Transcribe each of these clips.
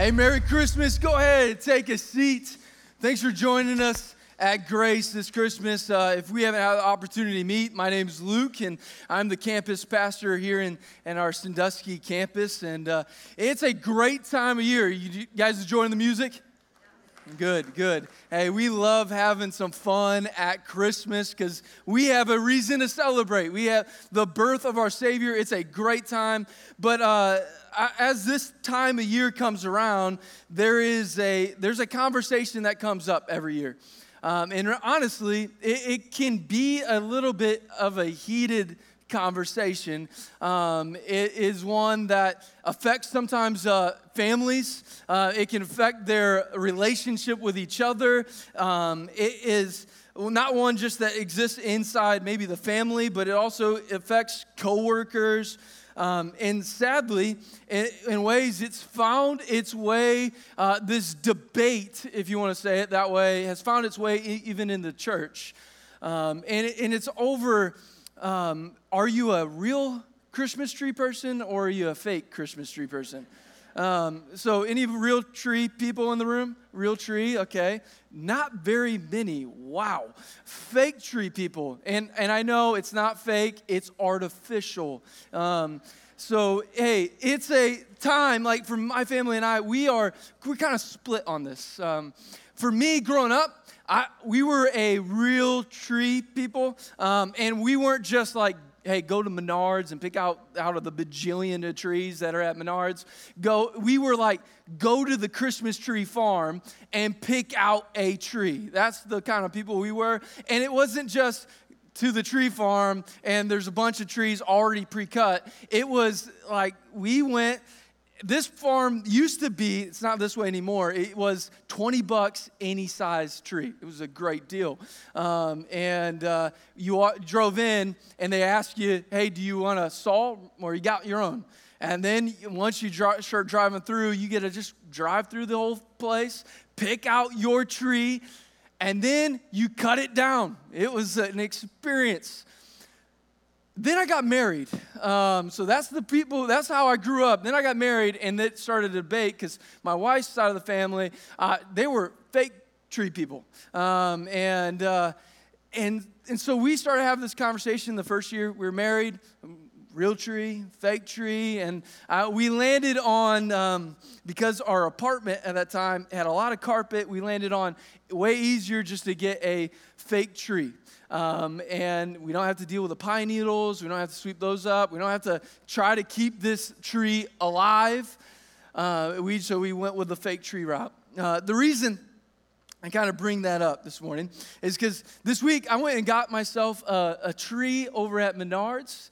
Hey, Merry Christmas. Go ahead and take a seat. Thanks for joining us at Grace this Christmas. If we haven't had the opportunity to meet, my name is Luke, and I'm the campus pastor here in our Sandusky campus. And it's a great time of year. You guys enjoying the music? Good. Hey, we love having some fun at Christmas because we have a reason to celebrate. We have the birth of our Savior. It's a great time. But as this time of year comes around, there's a conversation that comes up every year. And honestly, it can be a little bit of a heated conversation. It is one that affects sometimes families. It can affect their relationship with each other. It is not one just that exists inside maybe the family, but it also affects coworkers. And sadly, in ways, it's found its way, this debate, if you want to say it that way, has found its way even in the church. And it's over, are you a real Christmas tree person or are you a fake Christmas tree person? So any real tree people in the room? Real tree, okay. Not very many, wow. Fake tree people, and I know it's not fake, it's artificial. So, hey, it's a time, like for my family and I, we're kind of split on this. For me, growing up, we were a real tree people, and we weren't just like, hey, go to Menards and pick out of the bajillion of trees that are at Menards. We were like, go to the Christmas tree farm and pick out a tree. That's the kind of people we were. And it wasn't just to the tree farm and there's a bunch of trees already pre-cut. It was like we went. This farm used to be, it's not this way anymore, it was $20 any size tree. It was a great deal. You drove in and they asked you, hey, do you want a saw or you got your own? And then once you start driving through, you get to just drive through the whole place, pick out your tree, and then you cut it down. It was an experience. Then I got married. So that's how I grew up. Then I got married, and it started a debate because my wife's side of the family, they were fake tree people. And so we started having this conversation the first year we were married, real tree, fake tree, and we landed on, because our apartment at that time had a lot of carpet, we landed on way easier just to get a fake tree. And we don't have to deal with the pine needles. We don't have to sweep those up. We don't have to try to keep this tree alive. So we went with the fake tree route. The reason I kind of bring that up this morning is because this week I went and got myself a tree over at Menards.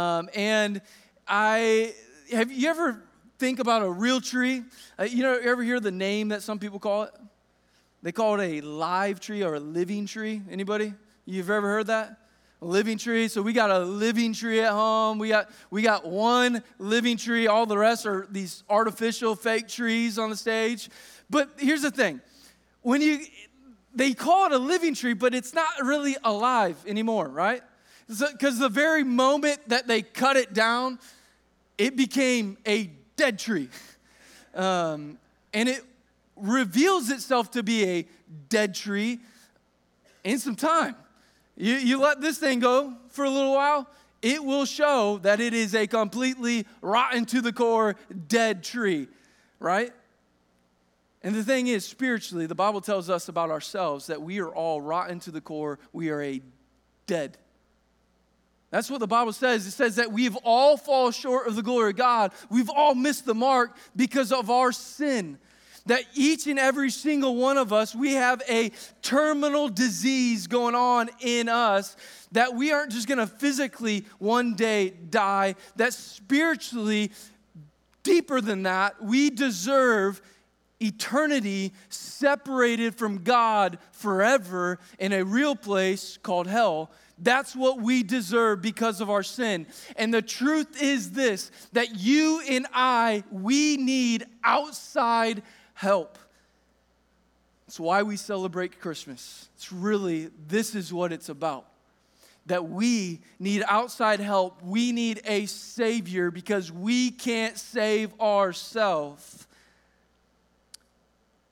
Have you ever think about a real tree? You ever hear the name that some people call it? They call it a live tree or a living tree. Anybody? You've ever heard that? A living tree. So we got a living tree at home. We got one living tree. All the rest are these artificial fake trees on the stage. But here's the thing. They call it a living tree, but it's not really alive anymore, right? Because the very moment that they cut it down, it became a dead tree. And it reveals itself to be a dead tree in some time. You let this thing go for a little while, it will show that it is a completely rotten to the core, dead tree, right? And the thing is, spiritually, the Bible tells us about ourselves that we are all rotten to the core. We are a dead. That's what the Bible says. It says that we've all fallen short of the glory of God. We've all missed the mark because of our sin. That each and every single one of us, we have a terminal disease going on in us, that we aren't just going to physically one day die, that spiritually, deeper than that, we deserve eternity separated from God forever in a real place called hell. That's what we deserve because of our sin. And the truth is this, that you and I, we need outside help. It's why we celebrate Christmas. This is what it's about. That we need outside help. We need a Savior because we can't save ourselves.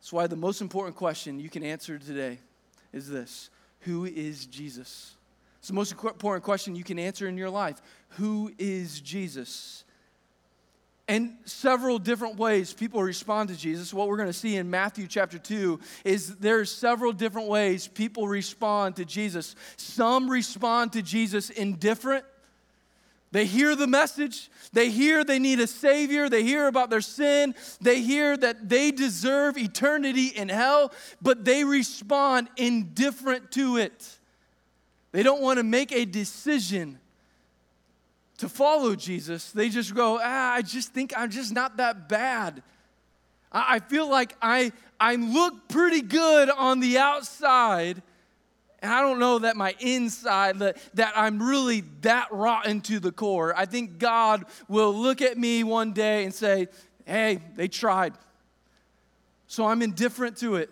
That's why the most important question you can answer today is this: who is Jesus? It's the most important question you can answer in your life. Who is Jesus? And several different ways people respond to Jesus. What we're going to see in Matthew chapter 2 is there's several different ways people respond to Jesus. Some respond to Jesus indifferent. They hear the message. They hear they need a Savior. They hear about their sin. They hear that they deserve eternity in hell, but they respond indifferent to it. They don't want to make a decision to follow Jesus. They just go, I just think I'm just not that bad. I feel like I look pretty good on the outside, and I don't know that my inside, that I'm really that rotten to the core. I think God will look at me one day and say, hey, they tried. So I'm indifferent to it.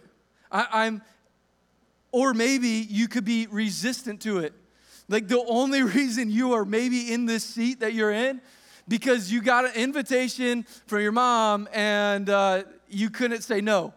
Or maybe you could be resistant to it. Like the only reason you are maybe in this seat that you're in, because you got an invitation from your mom and you couldn't say no.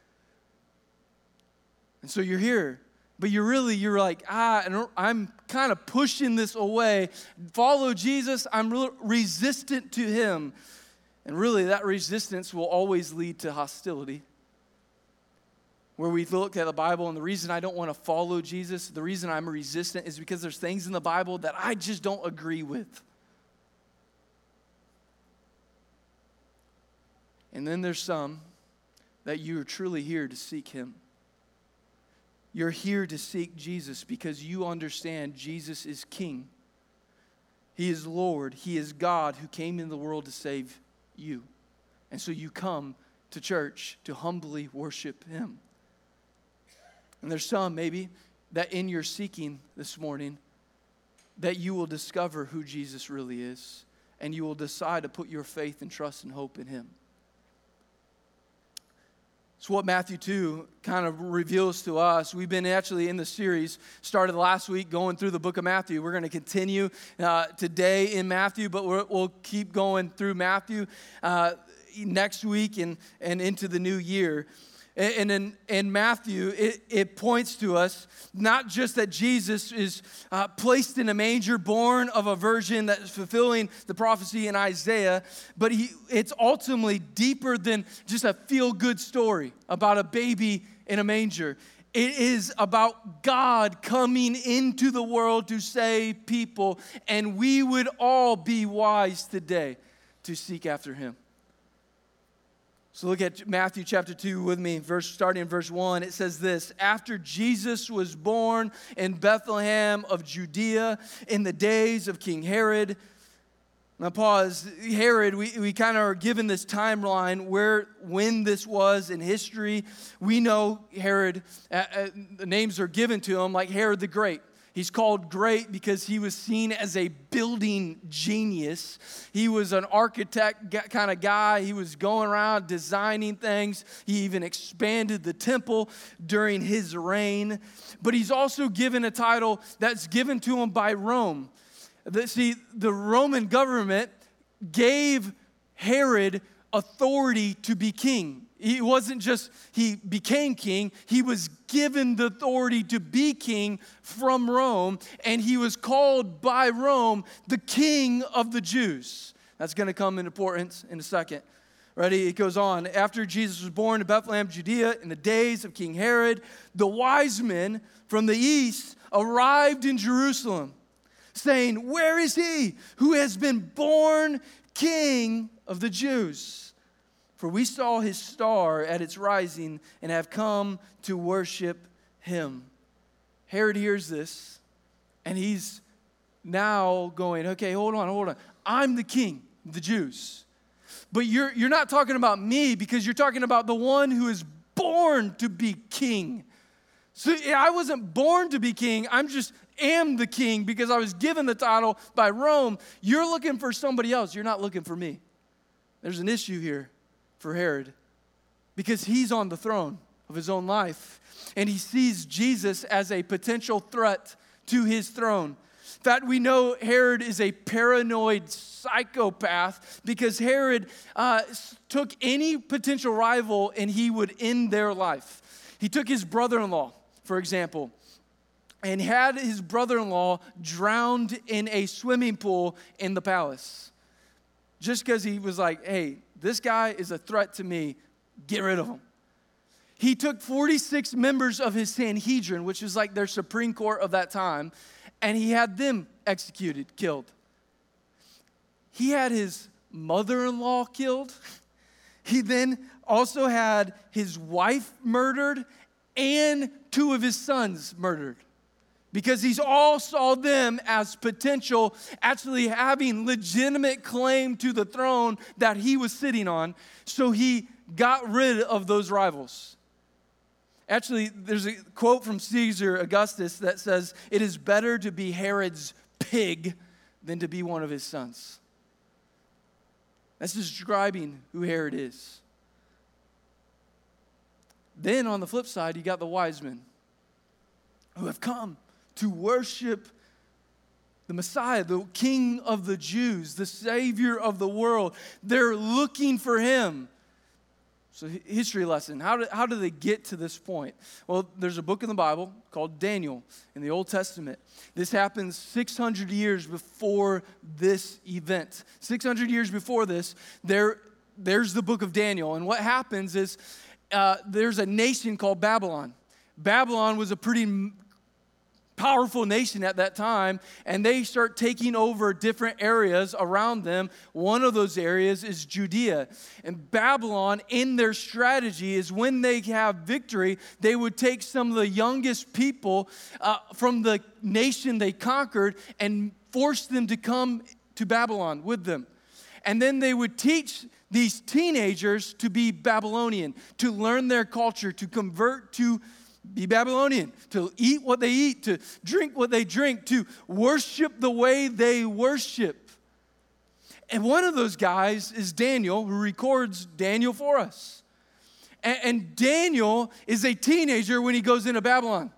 And so you're here. But you're like, I'm kind of pushing this away. Follow Jesus, I'm resistant to him. And really that resistance will always lead to hostility. Where we look at the Bible, and the reason I don't want to follow Jesus, the reason I'm resistant is because there's things in the Bible that I just don't agree with. And then there's some that you are truly here to seek him. You're here to seek Jesus because you understand Jesus is King. He is Lord. He is God who came into the world to save you. And so you come to church to humbly worship him. And there's some, maybe, that in your seeking this morning, that you will discover who Jesus really is, and you will decide to put your faith and trust and hope in him. It's what Matthew 2 kind of reveals to us. We've been actually in the series, started last week, going through the book of Matthew. We're going to continue today in Matthew, but we'll keep going through Matthew next week and into the new year. And in Matthew, it points to us not just that Jesus is placed in a manger, born of a virgin that is fulfilling the prophecy in Isaiah, but it's ultimately deeper than just a feel-good story about a baby in a manger. It is about God coming into the world to save people, and we would all be wise today to seek after him. So look at Matthew chapter 2 with me, starting in verse 1. It says this: after Jesus was born in Bethlehem of Judea in the days of King Herod. Now pause. Herod, we kind of are given this timeline when this was in history. We know Herod, the names are given to him like Herod the Great. He's called great because he was seen as a building genius. He was an architect kind of guy. He was going around designing things. He even expanded the temple during his reign. But he's also given a title that's given to him by Rome. The Roman government gave Herod authority to be king. He wasn't just, he became king, he was given the authority to be king from Rome, and he was called by Rome the King of the Jews. That's going to come in importance in a second. Ready? It goes on. After Jesus was born in Bethlehem, Judea, in the days of King Herod, the wise men from the east arrived in Jerusalem, saying, "Where is he who has been born King of the Jews? For we saw his star at its rising and have come to worship him." Herod hears this, and he's now going, okay, hold on. I'm the king of the Jews. But you're not talking about me, because you're talking about the one who is born to be king. So I wasn't born to be king. I'm just am the king because I was given the title by Rome. You're looking for somebody else. You're not looking for me. There's an issue here for Herod, because he's on the throne of his own life, and he sees Jesus as a potential threat to his throne. In fact, we know Herod is a paranoid psychopath because Herod took any potential rival and he would end their life. He took his brother-in-law, for example, and had his brother-in-law drowned in a swimming pool in the palace. Just because he was like, hey, this guy is a threat to me, get rid of him. He took 46 members of his Sanhedrin, which is like their Supreme Court of that time, and he had them executed, killed. He had his mother-in-law killed. He then also had his wife murdered and 2 of his sons murdered because he's all saw them as potential, actually having legitimate claim to the throne that he was sitting on. So he got rid of those rivals. Actually, there's a quote from Caesar Augustus that says, "It is better to be Herod's pig than to be one of his sons." That's describing who Herod is. Then on the flip side, you got the wise men who have come to worship the Messiah, the King of the Jews, the Savior of the world. They're looking for him. So history lesson, how do they get to this point? Well, there's a book in the Bible called Daniel in the Old Testament. This happens 600 years before this event. 600 years before this, there's the book of Daniel. And what happens is there's a nation called Babylon. Babylon was a pretty powerful nation at that time, and they start taking over different areas around them. One of those areas is Judea. And Babylon, in their strategy, is when they have victory, they would take some of the youngest people from the nation they conquered and force them to come to Babylon with them. And then they would teach these teenagers to be Babylonian, to learn their culture, to convert to be Babylonian, to eat what they eat, to drink what they drink, to worship the way they worship. And one of those guys is Daniel, who records Daniel for us. And Daniel is a teenager when he goes into Babylon.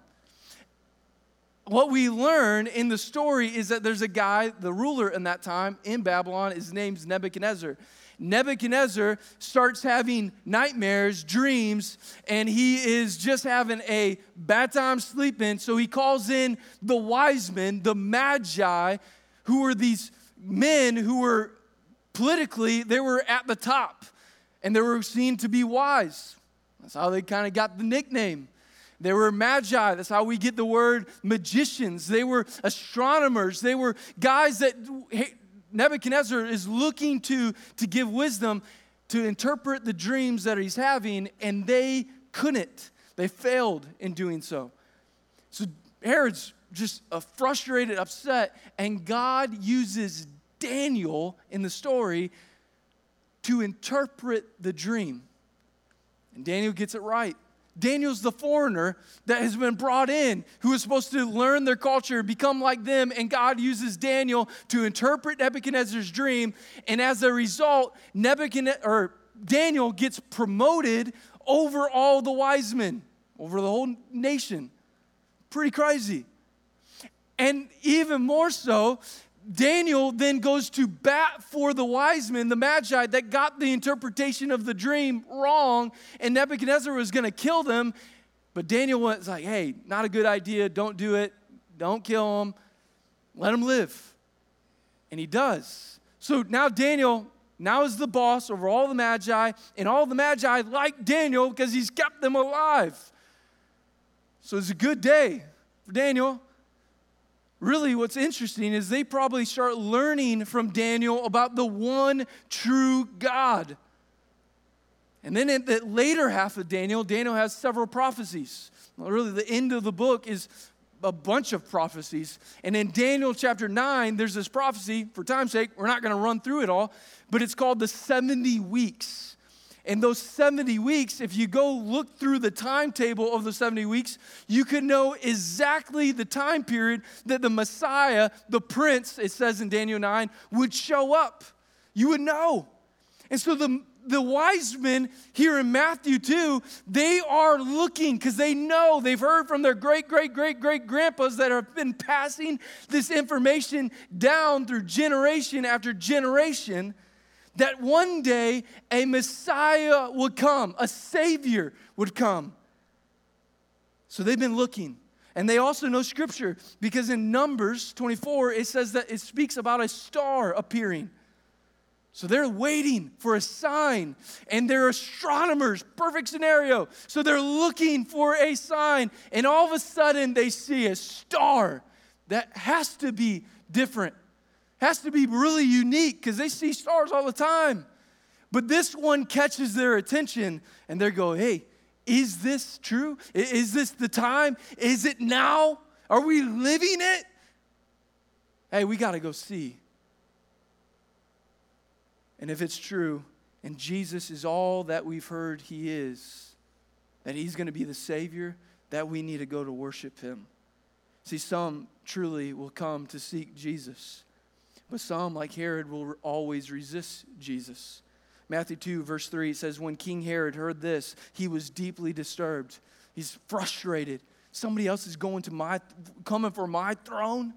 What we learn in the story is that there's a guy, the ruler in that time in Babylon, his name's Nebuchadnezzar. Nebuchadnezzar starts having nightmares, dreams, and he is just having a bad time sleeping. So he calls in the wise men, the magi, who were these men who were politically, they were at the top, and they were seen to be wise. That's how they kind of got the nickname. They were magi. That's how we get the word magicians. They were astronomers. They were guys that Nebuchadnezzar is looking to give wisdom to interpret the dreams that he's having, and they couldn't. They failed in doing so. So Herod's just frustrated, upset, and God uses Daniel in the story to interpret the dream. And Daniel gets it right. Daniel's the foreigner that has been brought in, who is supposed to learn their culture, become like them, and God uses Daniel to interpret Nebuchadnezzar's dream, and as a result, Daniel gets promoted over all the wise men, over the whole nation. Pretty crazy. And even more so, Daniel then goes to bat for the wise men, the magi, that got the interpretation of the dream wrong, and Nebuchadnezzar was going to kill them. But Daniel was like, hey, not a good idea. Don't do it. Don't kill them. Let them live. And he does. So now Daniel is the boss over all the magi, and all the magi like Daniel because he's kept them alive. So it's a good day for Daniel. Really, what's interesting is they probably start learning from Daniel about the one true God. And then in the later half of Daniel has several prophecies. Well, really, the end of the book is a bunch of prophecies. And in Daniel chapter 9, there's this prophecy. For time's sake, we're not going to run through it all, but it's called the 70 weeks. And those 70 weeks, if you go look through the timetable of the 70 weeks, you can know exactly the time period that the Messiah, the Prince, it says in Daniel 9, would show up. You would know. And so the wise men here in Matthew 2, they are looking because they know, they've heard from their great-great-great-great-grandpas that have been passing this information down through generation after generation, that one day a Messiah would come, a Savior would come. So they've been looking. And they also know Scripture because in Numbers 24, it says that it speaks about a star appearing. So they're waiting for a sign, and they're astronomers, perfect scenario. So they're looking for a sign, and all of a sudden they see a star that has to be different, has to be really unique because they see stars all the time. But this one catches their attention, and they go, hey, is this true? Is this the time? Is it now? Are we living it? Hey, we got to go see. And if it's true, and Jesus is all that we've heard he is, that he's going to be the Savior, that we need to go to worship him. See, some truly will come to seek Jesus, but some, like Herod, will always resist Jesus. Matthew 2, verse 3, it says, when King Herod heard this, he was deeply disturbed. He's frustrated. Somebody else is coming for my throne.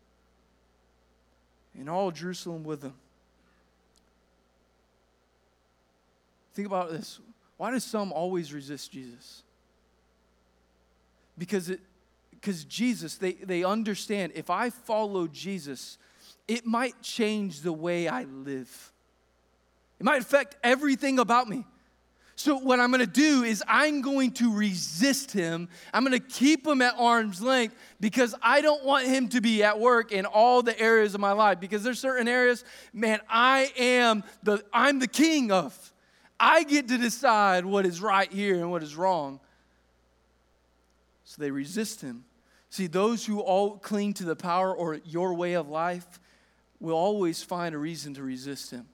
And all Jerusalem with him. Think about this. Why do some always resist Jesus? Because Jesus, they understand, if I follow Jesus, it might change the way I live. It might affect everything about me. So what I'm going to do is I'm going to resist him. I'm going to keep him at arm's length because I don't want him to be at work in all the areas of my life. Because there's certain areas, man, I'm the king of. I get to decide what is right here and what is wrong. So they resist him. See, those who all cling to the power or your way of life will always find a reason to resist him.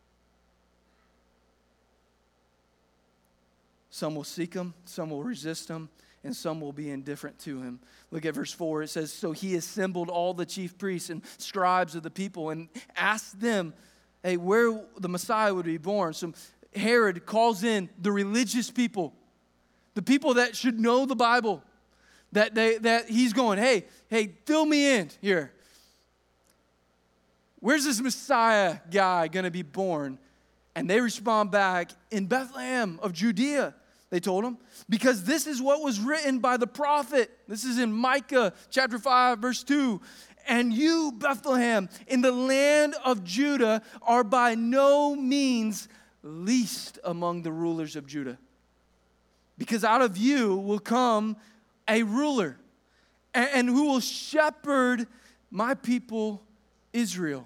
Some will seek him, some will resist him, and some will be indifferent to him. Look at verse 4. It says, so he assembled all the chief priests and scribes of the people and asked them, hey, where the Messiah would be born. So Herod calls in the religious people, the people that should know the Bible, that he's going, hey, fill me in here. Where's this Messiah guy going to be born? And they respond back, in Bethlehem of Judea, they told him, because this is what was written by the prophet. This is in Micah chapter 5, verse 2. And you, Bethlehem, in the land of Judah, are by no means least among the rulers of Judah. Because out of you will come a ruler, and who will shepherd my people Israel.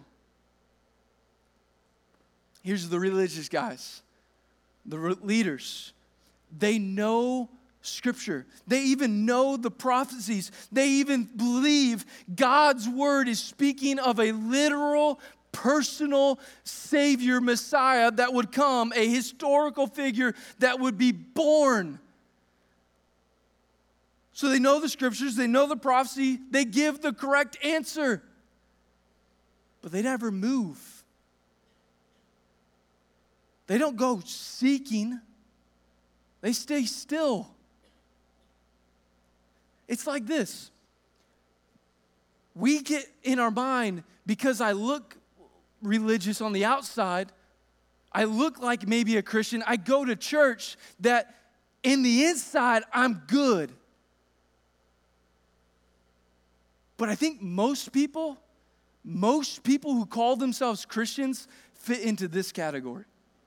Here's the religious guys, the leaders. They know Scripture. They even know the prophecies. They even believe God's word is speaking of a literal, personal Savior, Messiah that would come, a historical figure that would be born. So they know the Scriptures, they know the prophecy, they give the correct answer, but they never move. They don't go seeking. They stay still. It's like this. We get in our mind, because I look religious on the outside, I look like maybe a Christian, I go to church, that in the inside, I'm good. But I think most people who call themselves Christians fit into this category.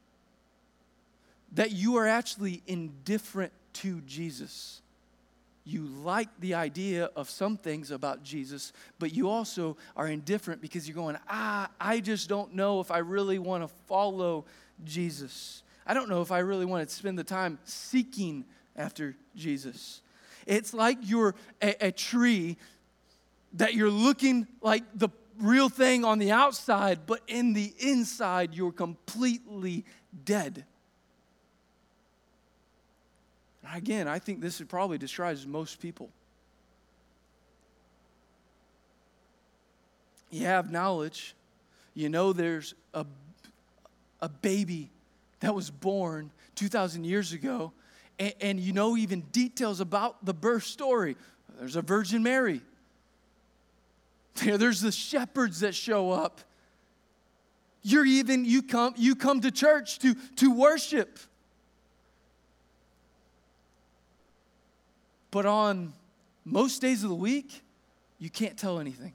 That you are actually indifferent to Jesus. You like the idea of some things about Jesus, but you also are indifferent because you're going, I just don't know if I really want to follow Jesus. I don't know if I really want to spend the time seeking after Jesus. It's like you're a tree that you're looking like the real thing on the outside, but in the inside, you're completely dead. Again, I think this probably describes most people. You have knowledge. You know there's a baby that was born 2,000 years ago. And you know even details about the birth story. There's a Virgin Mary. There's the shepherds that show up. You come to church to worship. But on most days of the week, you can't tell anything.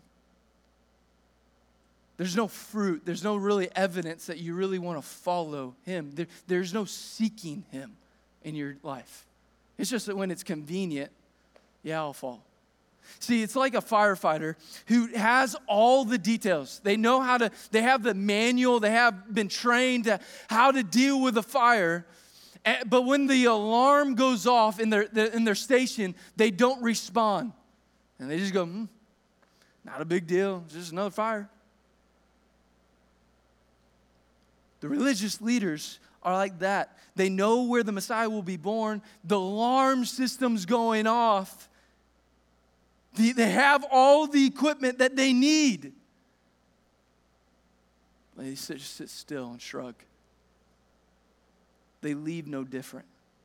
There's no fruit. There's no really evidence that you really want to follow him. There's no seeking him in your life. It's just that when it's convenient, yeah, I'll fall. See, it's like a firefighter who has all the details. They have the manual, they have been trained to how to deal with a fire. But when the alarm goes off in their station, they don't respond. And they just go, not a big deal, it's just another fire. The religious leaders are like that. They know where the Messiah will be born. The alarm system's going off. They have all the equipment that they need. They just sit still and shrug. They leave no different.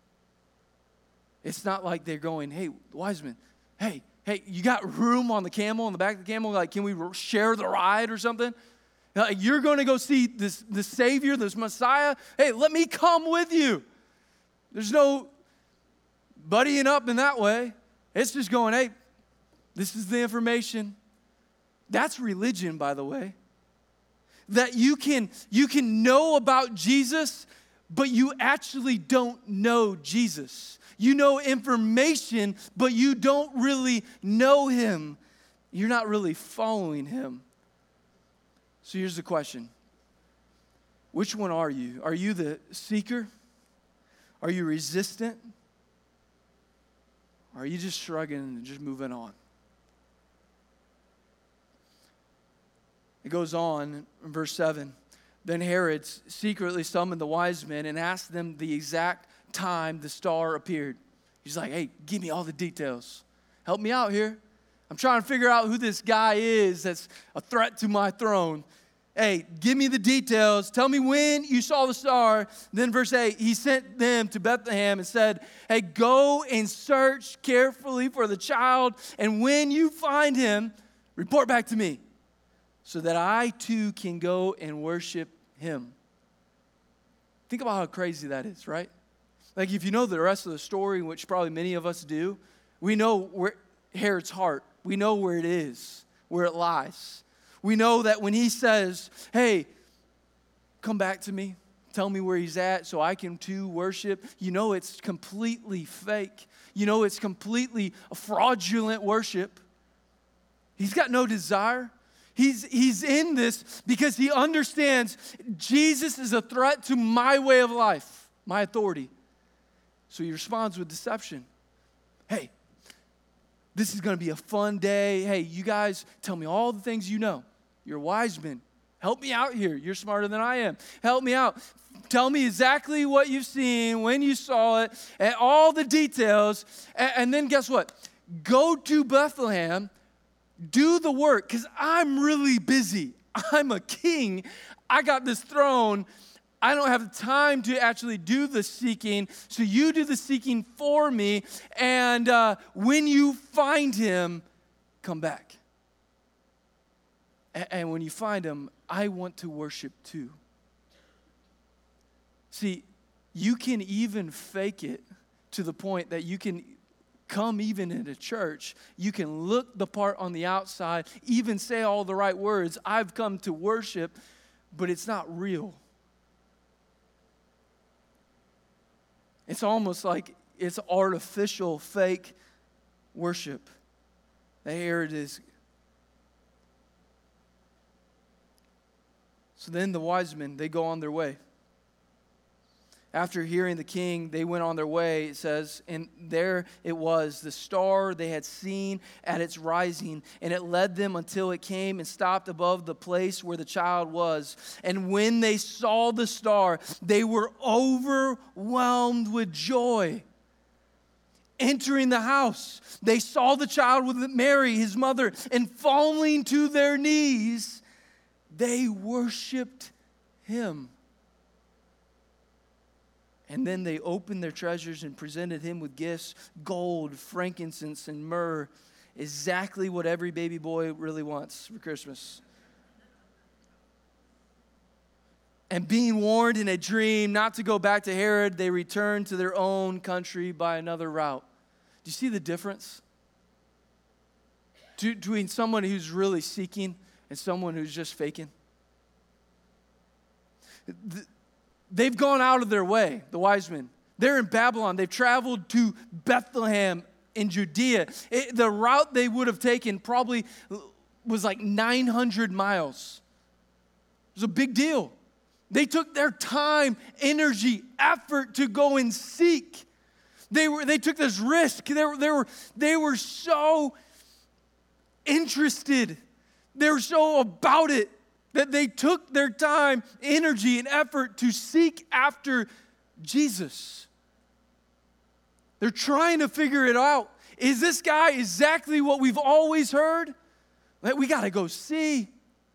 It's not like they're going, hey, wise men, hey, you got room on the camel, on the back of the camel? Like, can we share the ride or something? Like, you're going to go see the Savior, this Messiah? Hey, let me come with you. There's no buddying up in that way. It's just going, hey, this is the information. That's religion, by the way. That you can know about Jesus, but you actually don't know Jesus. You know information, but you don't really know him. You're not really following him. So here's the question. Which one are you? Are you the seeker? Are you resistant? Or are you just shrugging and just moving on? It goes on in verse 7. Then Herod secretly summoned the wise men and asked them the exact time the star appeared. He's like, hey, give me all the details. Help me out here. I'm trying to figure out who this guy is that's a threat to my throne. Hey, give me the details. Tell me when you saw the star. Then verse 8, he sent them to Bethlehem and said, hey, go and search carefully for the child. And when you find him, report back to me so that I too can go and worship him. Think about how crazy that is, right? Like if you know the rest of the story, which probably many of us do, we know where Herod's heart. We know where it is, where it lies. We know that when he says, hey, come back to me, tell me where he's at so I can too worship, you know it's completely fake. You know it's completely a fraudulent worship. He's got no desire. He's in this because he understands Jesus is a threat to my way of life, my authority. So he responds with deception. Hey, this is going to be a fun day. Hey, you guys, tell me all the things you know. You're wise men. Help me out here. You're smarter than I am. Help me out. Tell me exactly what you've seen, when you saw it, and all the details. And then guess what? Go to Bethlehem. Do the work, because I'm really busy. I'm a king. I got this throne. I don't have the time to actually do the seeking, so you do the seeking for me, and when you find him, come back. And when you find him, I want to worship too. See, you can even fake it to the point that you can come even into church. You can look the part on the outside, even say all the right words. I've come to worship, but it's not real. It's almost like it's artificial, fake worship. There it is. So then the wise men, they go on their way. After hearing the king, they went on their way, it says, and there it was, the star they had seen at its rising, and it led them until it came and stopped above the place where the child was. And when they saw the star, they were overwhelmed with joy. Entering the house, they saw the child with Mary, his mother, and falling to their knees, they worshiped him. And then they opened their treasures and presented him with gifts, gold, frankincense, and myrrh, exactly what every baby boy really wants for Christmas. And being warned in a dream not to go back to Herod, they returned to their own country by another route. Do you see the difference between someone who's really seeking and someone who's just faking? They've gone out of their way, the wise men. They're in Babylon. They've traveled to Bethlehem in Judea. The route they would have taken probably was like 900 miles. It was a big deal. They took their time, energy, effort to go and seek. They took this risk. They were so interested. They were so about it that they took their time, energy, and effort to seek after Jesus. They're trying to figure it out. Is this guy exactly what we've always heard? That we got to go see.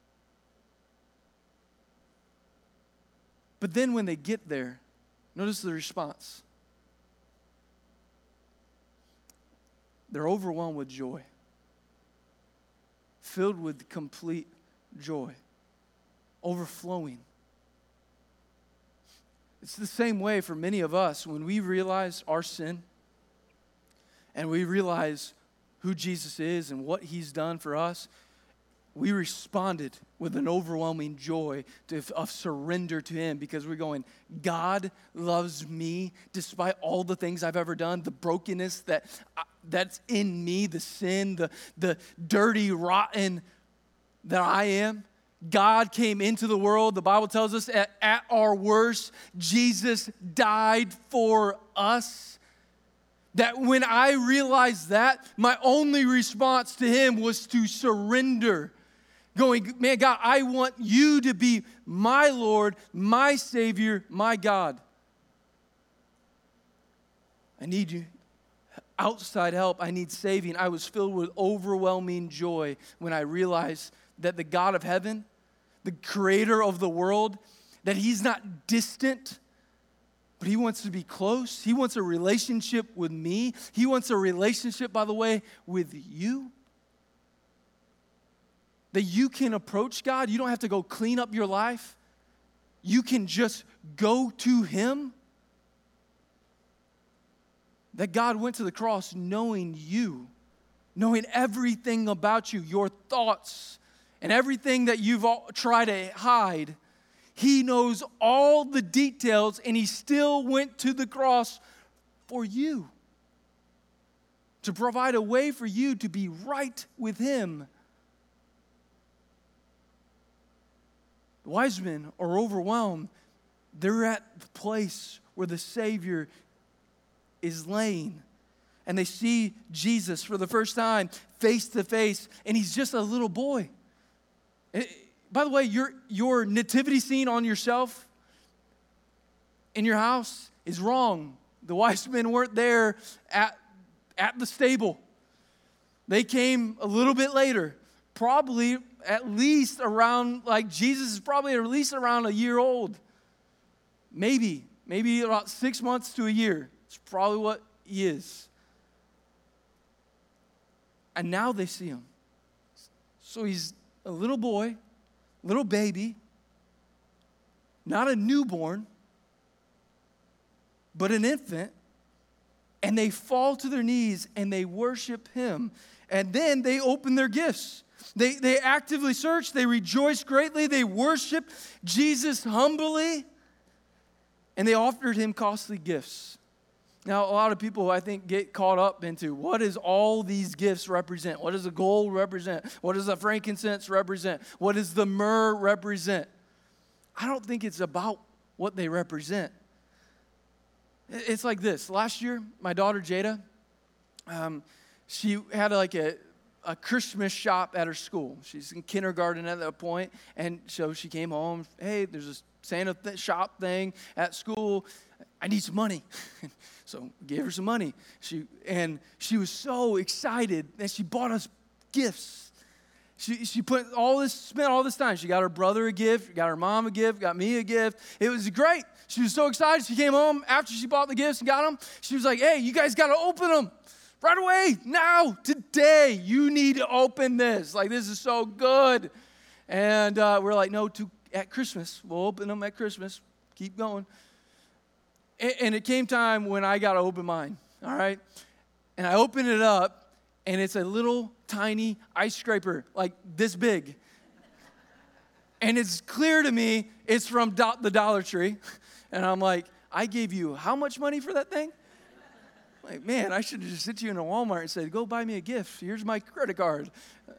But then when they get there, notice the response. They're overwhelmed with joy, filled with complete joy, overflowing. It's the same way for many of us when we realize our sin and we realize who Jesus is and what he's done for us. We responded with an overwhelming joy of surrender to him because we're going, God loves me despite all the things I've ever done, the brokenness that's in me, the sin, the dirty, rotten that I am. God came into the world. The Bible tells us at our worst, Jesus died for us. That when I realized that, my only response to him was to surrender. Going, man, God, I want you to be my Lord, my Savior, my God. I need you. Outside help, I need saving. I was filled with overwhelming joy when I realized that the God of heaven, the creator of the world, that he's not distant, but he wants to be close. He wants a relationship with me. He wants a relationship, by the way, with you. That you can approach God. You don't have to go clean up your life. You can just go to him. That God went to the cross knowing you, knowing everything about you, your thoughts, and everything that you've tried to hide. He knows all the details, and he still went to the cross for you, to provide a way for you to be right with him. The wise men are overwhelmed. They're at the place where the Savior is laying. And they see Jesus for the first time, face to face, and he's just a little boy. By the way, your nativity scene on yourself in your house is wrong. The wise men weren't there at the stable. They came a little bit later, probably at least around, like Jesus is probably at least around a year old. Maybe about 6 months to a year. It's probably what he is. And now they see him. So he's a little boy, little baby, not a newborn, but an infant. And they fall to their knees and they worship him. And then they open their gifts. They actively search. They rejoice greatly. They worship Jesus humbly. And they offered him costly gifts. Now, a lot of people, I think, get caught up into what does all these gifts represent? What does the gold represent? What does the frankincense represent? What does the myrrh represent? I don't think it's about what they represent. It's like this. Last year, my daughter, Jada, she had like a Christmas shop at her school. She's in kindergarten at that point, and so she came home. Hey, there's a Santa shop thing at school. I need some money. So gave her some money. She was so excited that she bought us gifts. She spent all this time. She got her brother a gift, got her mom a gift, got me a gift. It was great. She was so excited. She came home after she bought the gifts and got them. She was like, hey, you guys got to open them right away, now, today. You need to open this. Like, this is so good. And we're like, no, at Christmas. We'll open them at Christmas. Keep going. And it came time when I got to open mine, all right? And I opened it up. And it's a little tiny ice scraper, like this big. And it's clear to me it's from the Dollar Tree. And I'm like, I gave you how much money for that thing? Like, man, I should have just sent you into Walmart and said, go buy me a gift. Here's my credit card.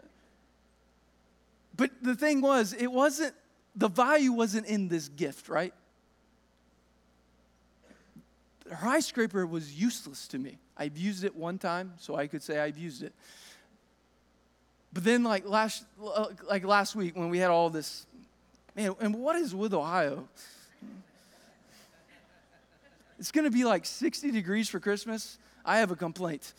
But the thing was, the value wasn't in this gift, right? Her ice scraper was useless to me. I've used it one time, so I could say I've used it. But then like last week when we had all this, man, and what is with Ohio? It's going to be like 60 degrees for Christmas. I have a complaint.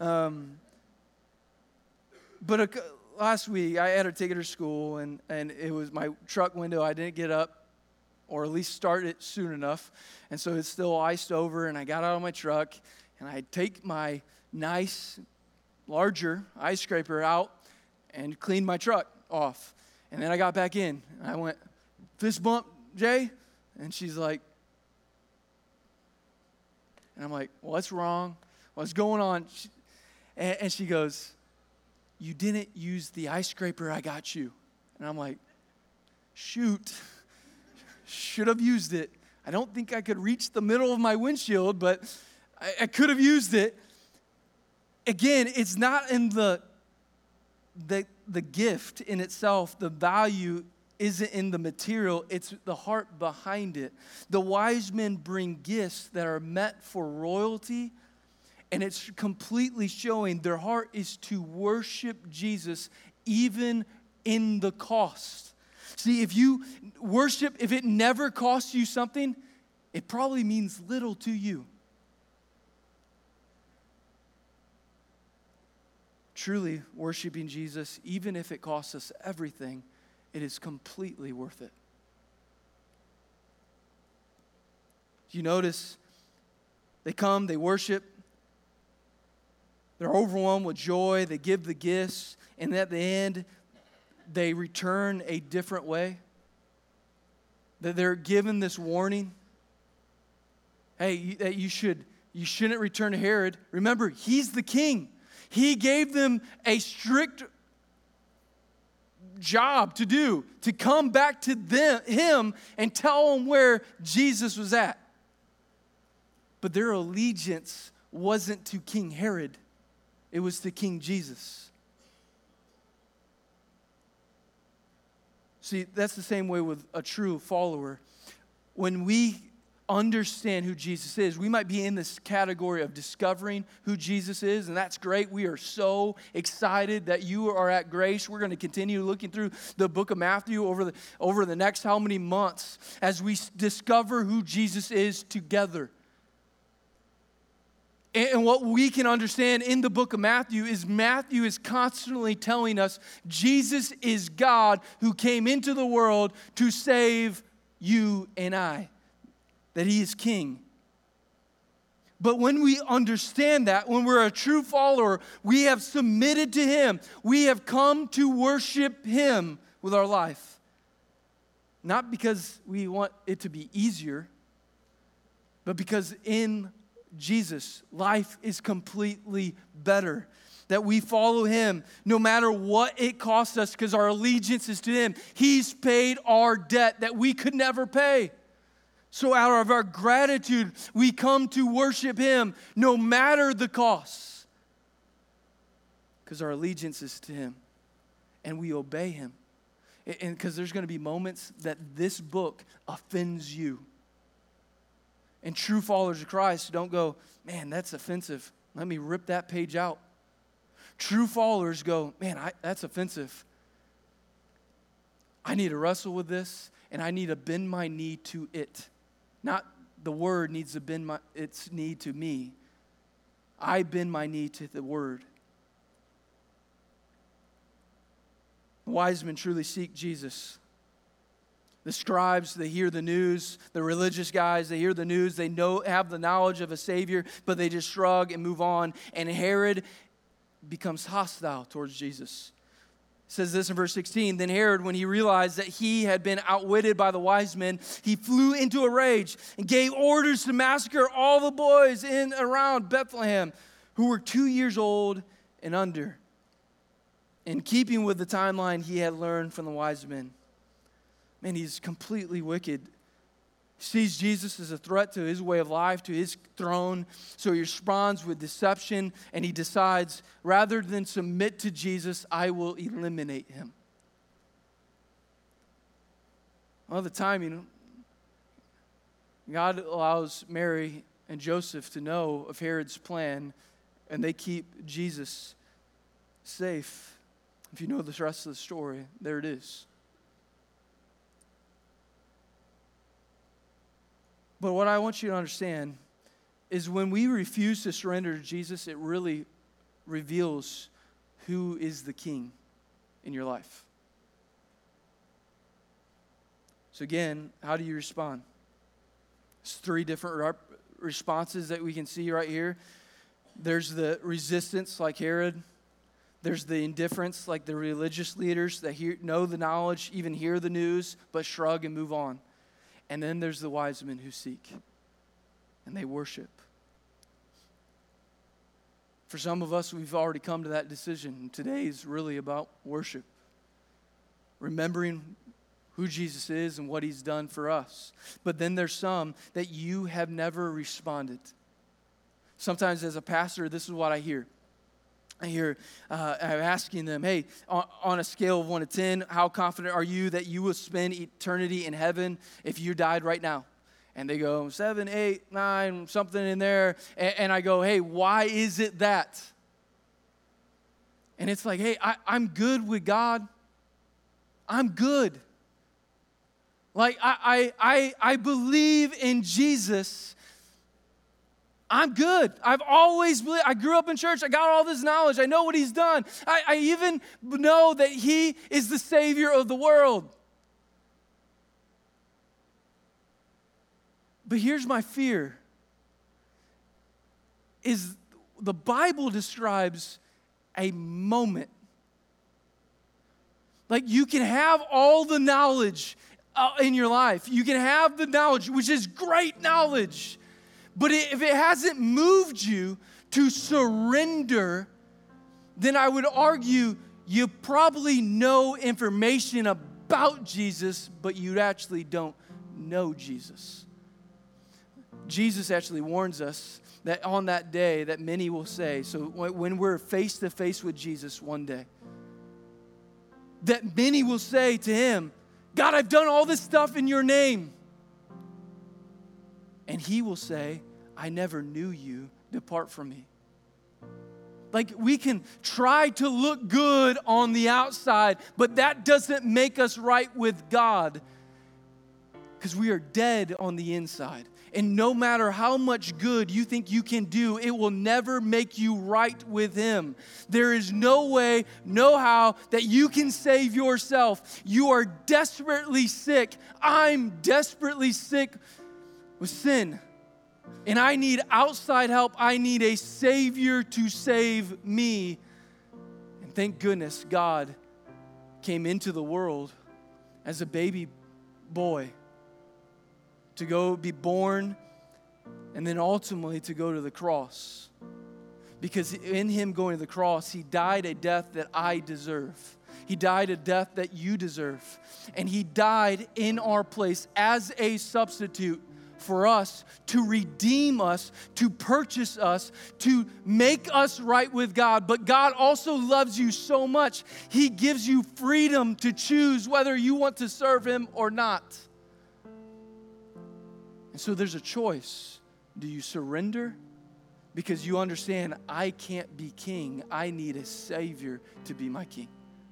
Last week I had to take her to school, and it was my truck window. I didn't get up, or at least start it soon enough. And so it's still iced over, and I got out of my truck, and I take my nice, larger ice scraper out and clean my truck off. And then I got back in, and I went, fist bump, Jay? And she's like, and I'm like, what's wrong? What's going on? And she goes, you didn't use the ice scraper I got you. And I'm like, shoot, should have used it. I don't think I could reach the middle of my windshield, but I could have used it. Again, it's not in the gift in itself. The value isn't in the material. It's the heart behind it. The wise men bring gifts that are meant for royalty, and it's completely showing their heart is to worship Jesus even in the cost. See, if you worship, if it never costs you something, it probably means little to you. Truly, worshiping Jesus, even if it costs us everything, it is completely worth it. You notice, they come, they worship, they're overwhelmed with joy, they give the gifts, and at the end, they return a different way. That they're given this warning. Hey, that you shouldn't return to Herod. Remember, he's the king. He gave them a strict job to do, to come back to him and tell them where Jesus was at. But their allegiance wasn't to King Herod. It was to King Jesus. See, that's the same way with a true follower. When we understand who Jesus is, we might be in this category of discovering who Jesus is, and that's great. We are so excited that you are at Grace. We're going to continue looking through the book of Matthew over the next how many months as we discover who Jesus is together. And what we can understand in the book of Matthew is constantly telling us Jesus is God who came into the world to save you and I, that he is king. But when we understand that, when we're a true follower, we have submitted to him. We have come to worship him with our life. Not because we want it to be easier, but because in Jesus, life is completely better. That we follow him no matter what it costs us because our allegiance is to him. He's paid our debt that we could never pay. So out of our gratitude, we come to worship him no matter the costs. Because our allegiance is to him and we obey him. And because there's going to be moments that this book offends you. And true followers of Christ don't go, man, that's offensive. Let me rip that page out. True followers go, man, that's offensive. I need to wrestle with this, and I need to bend my knee to it. Not the word needs to bend its knee to me. I bend my knee to the word. The wise men truly seek Jesus. The scribes, they hear the news. The religious guys, they hear the news. They have the knowledge of a Savior, but they just shrug and move on. And Herod becomes hostile towards Jesus. It says this in verse 16, then Herod, when he realized that he had been outwitted by the wise men, he flew into a rage and gave orders to massacre all the boys in around Bethlehem who were 2 years old and under, in keeping with the timeline he had learned from the wise men. Man, he's completely wicked. He sees Jesus as a threat to his way of life, to his throne. So he responds with deception, and he decides, rather than submit to Jesus, I will eliminate him. All the time, God allows Mary and Joseph to know of Herod's plan, and they keep Jesus safe. If you know the rest of the story, there it is. But what I want you to understand is when we refuse to surrender to Jesus, it really reveals who is the king in your life. So again, how do you respond? There's 3 different responses that we can see right here. There's the resistance like Herod. There's the indifference like the religious leaders that know the knowledge, even hear the news, but shrug and move on. And then there's the wise men who seek, and they worship. For some of us, we've already come to that decision. Today is really about worship. Remembering who Jesus is and what he's done for us. But then there's some that you have never responded. Sometimes as a pastor, this is what I hear. I'm asking them, hey, on a scale of 1 to 10, how confident are you that you will spend eternity in heaven if you died right now? And they go, 7, 8, 9, something in there. And I go, hey, why is it that? And it's like, hey, I'm good with God. I'm good. Like, I believe in Jesus. I'm good. I've always believed. I grew up in church. I got all this knowledge. I know what he's done. I even know that he is the Savior of the world. But here's my fear, is the Bible describes a moment. Like you can have all the knowledge in your life. You can have the knowledge, which is great knowledge. But if it hasn't moved you to surrender, then I would argue you probably know information about Jesus, but you actually don't know Jesus. Jesus actually warns us that on that day that many will say, so when we're face to face with Jesus one day, that many will say to him, God, I've done all this stuff in your name. And he will say, I never knew you. Depart from me. Like we can try to look good on the outside, but that doesn't make us right with God because we are dead on the inside. And no matter how much good you think you can do, it will never make you right with him. There is no way, no how that you can save yourself. You are desperately sick. I'm desperately sick with sin. And I need outside help. I need a Savior to save me. And thank goodness God came into the world as a baby boy to go be born and then ultimately to go to the cross. Because in him going to the cross, he died a death that I deserve. He died a death that you deserve. And he died in our place as a substitute for us, to redeem us, to purchase us, to make us right with God. But God also loves you so much, he gives you freedom to choose whether you want to serve him or not. And so there's a choice. Do you surrender? Because you understand, I can't be king. I need a Savior to be my king.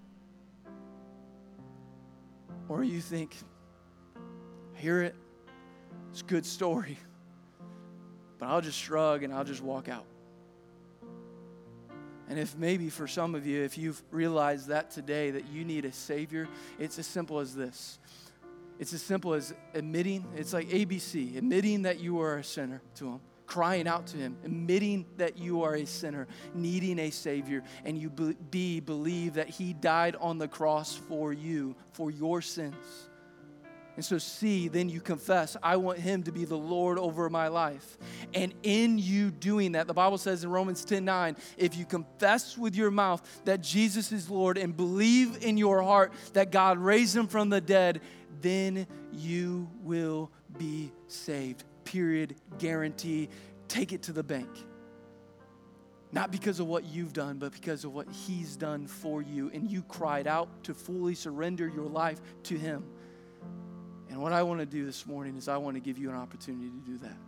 Or you think, hear it, it's a good story, but I'll just shrug and I'll just walk out. And if maybe for some of you, if you've realized that today, that you need a Savior, it's as simple as this. It's as simple as admitting, it's like ABC, admitting that you are a sinner to Him, crying out to Him, admitting that you are a sinner, needing a Savior, and you believe that He died on the cross for you, for your sins. And so then you confess, I want Him to be the Lord over my life. And in you doing that, the Bible says in Romans 10:9, if you confess with your mouth that Jesus is Lord and believe in your heart that God raised Him from the dead, then you will be saved. Period. Guarantee. Take it to the bank. Not because of what you've done, but because of what He's done for you. And you cried out to fully surrender your life to Him. And what I want to do this morning is I want to give you an opportunity to do that.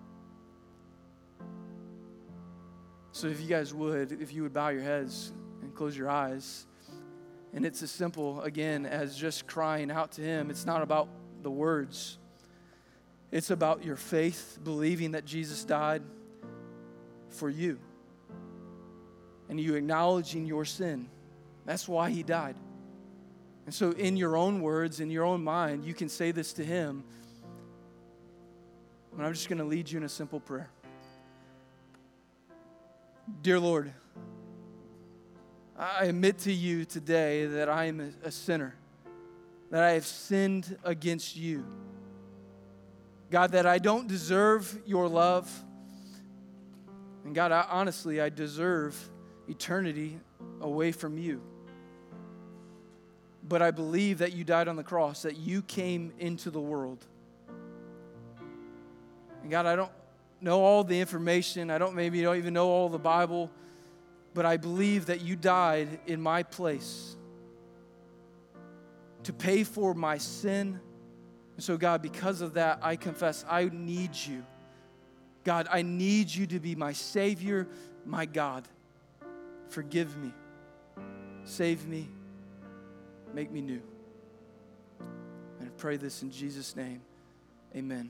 So if you would bow your heads and close your eyes. And it's as simple, again, as just crying out to Him. It's not about the words. It's about your faith, believing that Jesus died for you. And you acknowledging your sin. That's why He died. And so in your own words, in your own mind, you can say this to Him. And I'm just going to lead you in a simple prayer. Dear Lord, I admit to you today that I am a sinner, that I have sinned against you. God, that I don't deserve your love. And God, honestly, I deserve eternity away from you. But I believe that you died on the cross, that you came into the world. And God, I don't know all the information. I don't even know all the Bible. But I believe that you died in my place to pay for my sin. And so, God, because of that, I confess I need you. God, I need you to be my Savior, my God. Forgive me. Save me. Make me new. And I pray this in Jesus' name. Amen.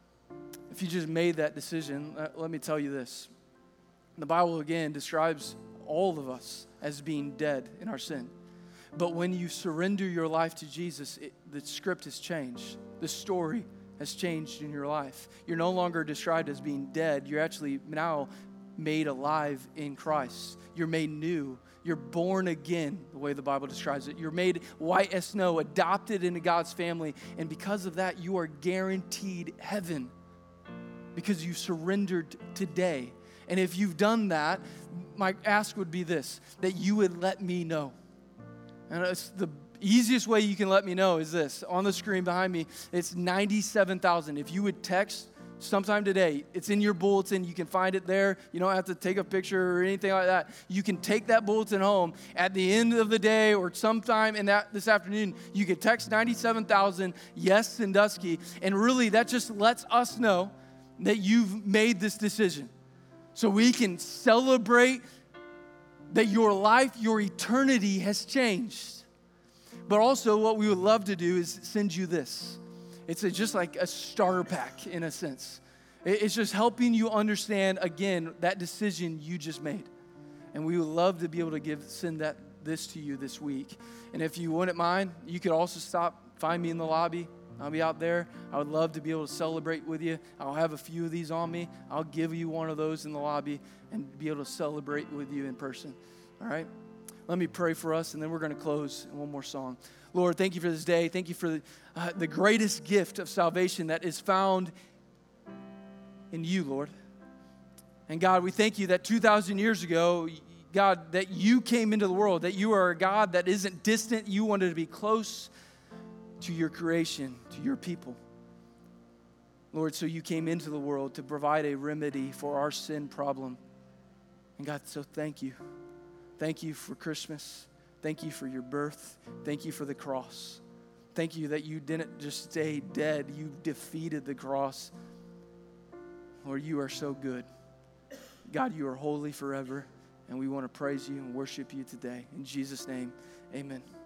If you just made that decision, let me tell you this. The Bible, again, describes all of us as being dead in our sin. But when you surrender your life to Jesus, the script has changed. The story has changed in your life. You're no longer described as being dead. You're actually now made alive in Christ. You're made new. You're born again, the way the Bible describes it. You're made white as snow, adopted into God's family. And because of that, you are guaranteed heaven because you surrendered today. And if you've done that, my ask would be this, that you would let me know. And it's the easiest way you can let me know is this. On the screen behind me, it's 97,000. If you would text sometime today, it's in your bulletin. You can find it there. You don't have to take a picture or anything like that. You can take that bulletin home at the end of the day or sometime in this afternoon. You can text 97,000, yes, Sandusky. And really, that just lets us know that you've made this decision. So we can celebrate that your life, your eternity has changed. But also what we would love to do is send you this. It's just like a starter pack in a sense. It's just helping you understand, again, that decision you just made. And we would love to be able to send this to you this week. And if you wouldn't mind, you could also find me in the lobby. I'll be out there. I would love to be able to celebrate with you. I'll have a few of these on me. I'll give you one of those in the lobby and be able to celebrate with you in person. All right? Let me pray for us, and then we're going to close in one more song. Lord, thank you for this day. Thank you for the greatest gift of salvation that is found in you, Lord. And God, we thank you that 2,000 years ago, God, that you came into the world, that you are a God that isn't distant. You wanted to be close to your creation, to your people. Lord, so you came into the world to provide a remedy for our sin problem. And God, so thank you. Thank you for Christmas. Thank you for your birth. Thank you for the cross. Thank you that you didn't just stay dead. You defeated the cross. Lord, you are so good. God, you are holy forever. And we want to praise you and worship you today. In Jesus' name, amen.